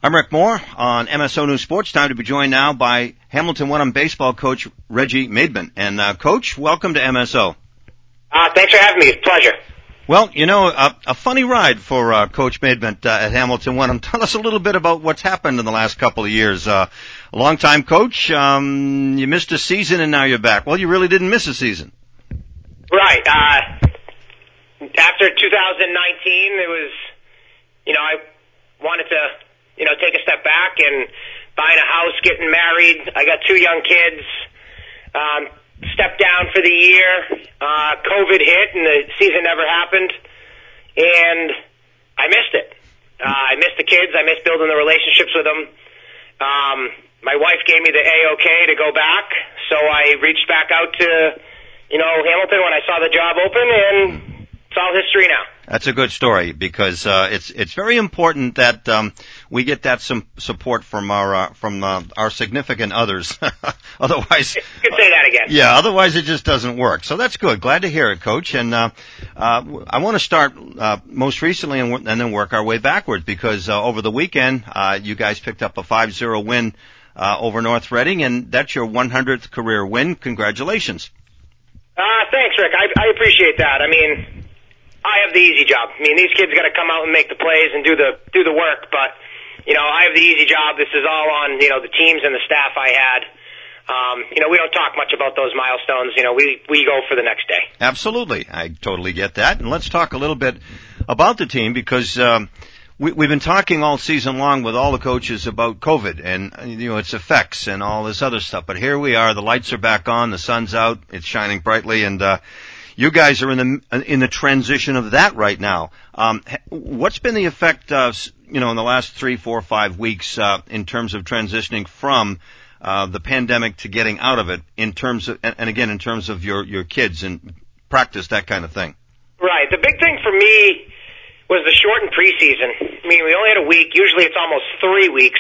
I'm Rick Moore on MSO News Sports. Time to be joined now by Hamilton Wenham baseball coach Reggie Maidment. And Coach, welcome to MSO. Thanks for having me. It's a pleasure. Well, you know, a funny ride for Coach Maidment at Hamilton Wenham. Tell us a little bit about what's happened in the last couple of years. A long-time coach, you missed a season and now you're back. Well, you really didn't miss a season. Right. After 2019, it was, I wanted to, take a step back and buying a house, getting married. I got 2 young kids. Stepped down for the year. COVID hit and the season never happened. And I missed it. I missed the kids. I missed building the relationships with them. My wife gave me the A-OK to go back. So I reached back out to, Hamilton when I saw the job open, and it's all history now. That's a good story because it's very important that we get that some support from our significant others. Otherwise, you could say that again. Yeah, otherwise it just doesn't work. So that's good. Glad to hear it, Coach. And I want to start most recently and then work our way backwards because over the weekend you guys picked up a 5-0 win over North Reading, and that's your 100th career win. Congratulations. Thanks, Rick. I appreciate that. I mean, I have the easy job. I mean, these kids got to come out and make the plays and do the work, but, I have the easy job. This is all on, the teams and the staff I had. We don't talk much about those milestones. We go for the next day. Absolutely. I totally get that. And let's talk a little bit about the team because, we've been talking all season long with all the coaches about COVID and, its effects and all this other stuff. But here we are. The lights are back on. The sun's out. It's shining brightly. And, you guys are in the transition of that right now. What's been the effect in the last 3, 4, 5 weeks, in terms of transitioning from, the pandemic to getting out of it in terms of, and again, in terms of your kids and practice, that kind of thing? Right. The big thing for me was the shortened preseason. I mean, we only had a week. Usually it's almost 3 weeks.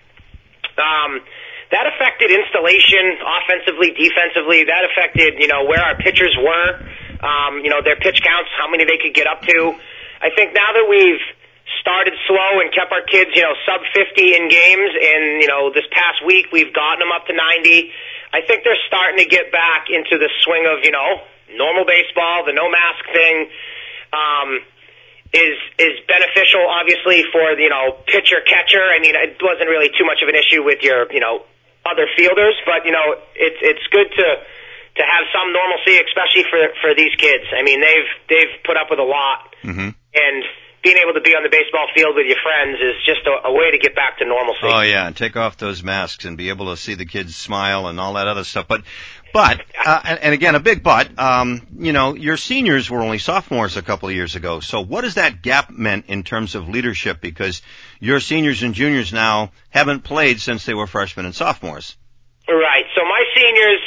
That affected installation offensively, defensively. That affected, where our pitchers were, their pitch counts, how many they could get up to. I think now that we've started slow and kept our kids, sub 50 in games, and, this past week we've gotten them up to 90, I think they're starting to get back into the swing of, normal baseball. The no mask thing is beneficial, obviously, for, pitcher, catcher. I mean, it wasn't really too much of an issue with your, other fielders, but, it's good to have some normalcy, especially for these kids. I mean, they've put up with a lot, and being able to be on the baseball field with your friends is just a way to get back to normalcy. Oh yeah, and take off those masks and be able to see the kids smile and all that other stuff. But and again, a big but, your seniors were only sophomores a couple of years ago. So what has that gap meant in terms of leadership? Because your seniors and juniors now haven't played since they were freshmen and sophomores. Right. So my seniors,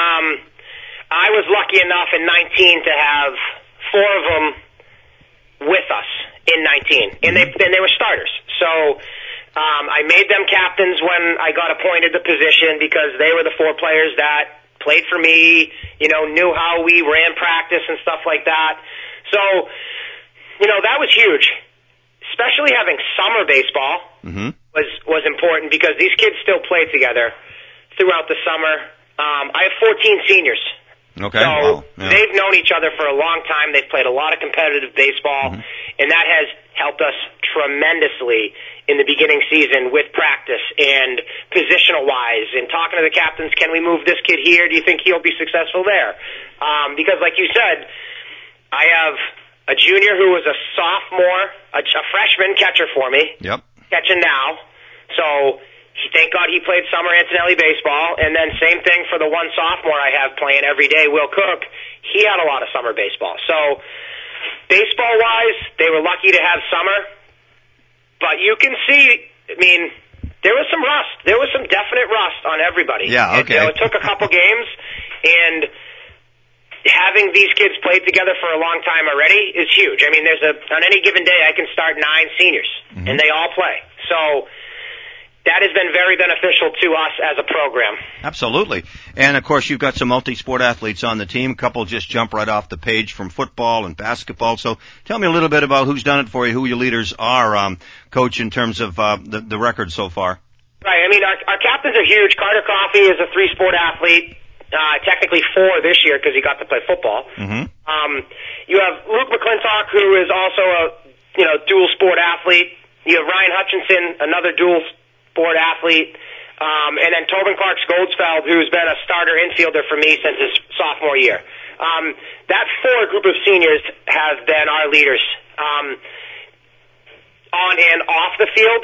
I was lucky enough in 19 to have 4 of them with us in 19, and they were starters. So I made them captains when I got appointed the position because they were the 4 players that played for me, knew how we ran practice and stuff like that. So, that was huge. Especially having summer baseball was important because these kids still played together throughout the summer. I have 14 seniors. Okay. So wow. Yeah. They've known each other for a long time. They've played a lot of competitive baseball, and that has helped us tremendously in the beginning season with practice and positional-wise and talking to the captains, can we move this kid here? Do you think he'll be successful there? Because like you said, I have a junior who was a sophomore, a freshman catcher for me, catching now. So thank God he played summer Antonelli baseball. And then same thing for the one sophomore I have playing every day, Will Cook. He had a lot of summer baseball. So baseball-wise, they were lucky to have summer. But you can see, I mean, there was some rust. There was some definite rust on everybody. Yeah, okay. It took a couple games, and having these kids played together for a long time already is huge. I mean, on any given day, I can start 9 seniors, and they all play. So that has been very beneficial to us as a program. Absolutely. And, of course, you've got some multi-sport athletes on the team. A couple just jump right off the page from football and basketball. So tell me a little bit about who's done it for you, who your leaders are, Coach, in terms of the record so far. Right. I mean, our captains are huge. Carter Coffey is a 3-sport athlete. Technically 4 this year because he got to play football. Mm-hmm. You have Luke McClintock, who is also a dual sport athlete. You have Ryan Hutchinson, another dual sport athlete, and then Tobin Clarks Goldsfeld, who's been a starter infielder for me since his sophomore year. That 4 group of seniors have been our leaders on and off the field.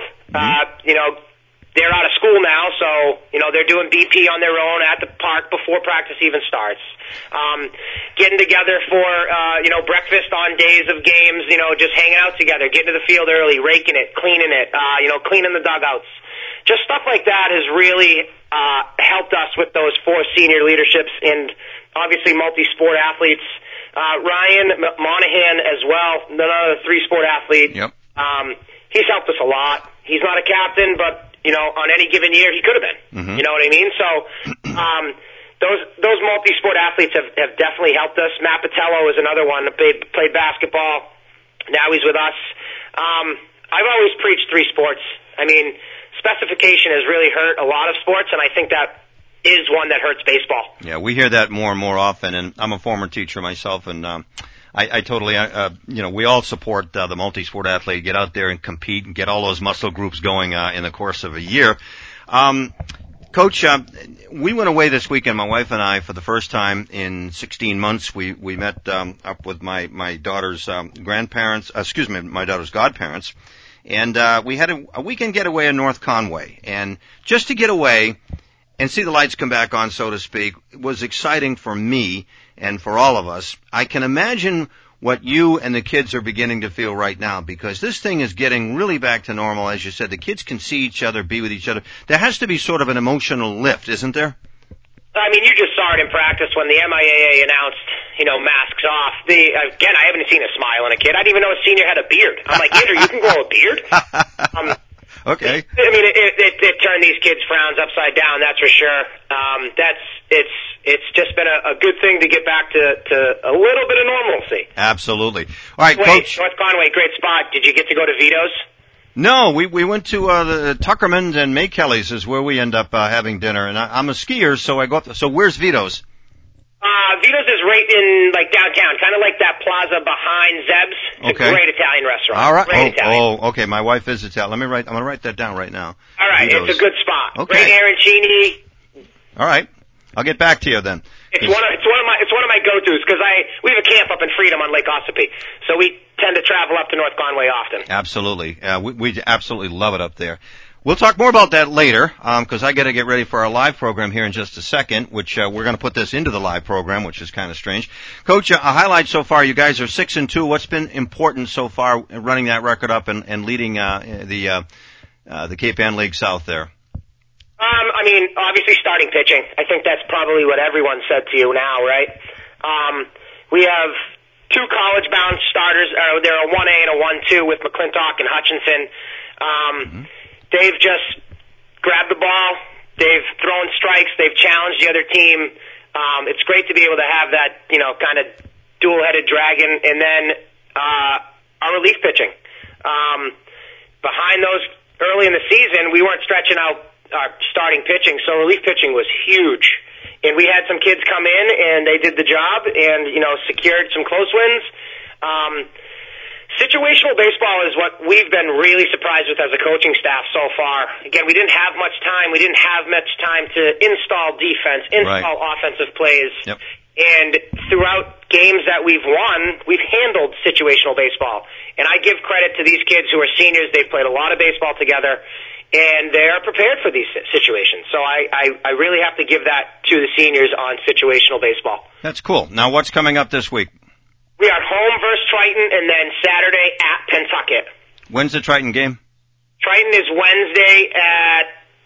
They're out of school now, so, they're doing BP on their own at the park before practice even starts. Getting together for, breakfast on days of games, just hanging out together, getting to the field early, raking it, cleaning cleaning the dugouts. Just stuff like that has really, helped us with those 4 senior leaderships and obviously multi-sport athletes. Ryan Monahan as well, another 3-sport athlete. Yep. He's helped us a lot. He's not a captain, but on any given year, he could have been. Mm-hmm. You know what I mean? So, those multi-sport athletes have definitely helped us. Matt Patello is another one that played basketball. Now he's with us. I've always preached 3 sports. I mean, specification has really hurt a lot of sports, and I think that is one that hurts baseball. Yeah, we hear that more and more often, and I'm a former teacher myself, and I totally, we all support the multi-sport athlete, get out there and compete and get all those muscle groups going in the course of a year. Coach, we went away this weekend, my wife and I, for the first time in 16 months. We met up with my daughter's my daughter's godparents, and we had a weekend getaway in North Conway. And just to get away and see the lights come back on, so to speak, was exciting for me and for all of us. I can imagine what you and the kids are beginning to feel right now, because this thing is getting really back to normal. As you said, the kids can see each other, be with each other. There has to be sort of an emotional lift, isn't there? I mean, you just saw it in practice when the MIAA announced, masks off. Again, I haven't seen a smile on a kid. I didn't even know a senior had a beard. I'm like, Andrew, you can grow a beard? Okay. I mean, it turned these kids' frowns upside down, that's for sure. It's just been a good thing to get back to a little bit of normalcy. Absolutely. All right, Coach. North Conway, great spot. Did you get to go to Vito's? No, we went to the Tuckerman's and May Kelly's is where we end up having dinner, and I'm a skier, so I go up there. So where's Vito's? Vito's is right in downtown, kind of like that plaza behind Zeb's. It's a great Italian restaurant. All right. Italian. Okay. My wife is Italian. I'm going to write that down right now. All right. Vito's. It's a good spot. Okay. Great arancini. All right. I'll get back to you then. It's one of my go-tos because we have a camp up in Freedom on Lake Ossipee, so we tend to travel up to North Conway often. Absolutely. We absolutely love it up there. We'll talk more about that later, because I got to get ready for our live program here in just a second, which we're going to put this into the live program, which is kind of strange. Coach, a highlight so far: you guys are 6-2. What's been important so far, running that record up and leading the Cape Ann League South there? I mean, obviously starting pitching. I think that's probably what everyone said to you now, right? We have 2 college-bound starters. They're a 1A and a 1-2 with McClintock and Hutchinson. They've just grabbed the ball. They've thrown strikes. They've challenged the other team. It's great to be able to have that, kind of dual-headed dragon. And then our relief pitching. Behind those early in the season, we weren't stretching out our starting pitching, so relief pitching was huge. And we had some kids come in, and they did the job and, secured some close wins. Situational baseball is what we've been really surprised with as a coaching staff so far. Again, we didn't have much time. We didn't have much time to install defense, install offensive plays. Yep. And throughout games that we've won, we've handled situational baseball. And I give credit to these kids who are seniors. They've played a lot of baseball together, and they're prepared for these situations. So I really have to give that to the seniors on situational baseball. That's cool. Now, what's coming up this week? We are home versus Triton, and then Saturday at Pentucket. When's the Triton game? Triton is Wednesday at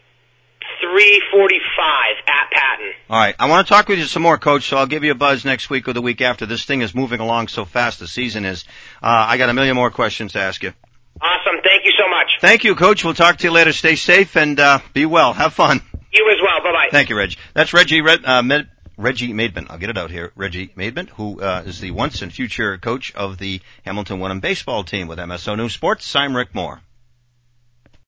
3:45 at Patton. All right. I want to talk with you some more, Coach, so I'll give you a buzz next week or the week after. This thing is moving along so fast, the season is. I got a million more questions to ask you. Awesome. Thank you so much. Thank you, Coach. We'll talk to you later. Stay safe and be well. Have fun. You as well. Bye-bye. Thank you, Reg. That's Reggie Maidment. I'll get it out here. Reggie Maidment, who is the once and future coach of the Hamilton Wenham baseball team with MSO News Sports. I'm Rick Moore.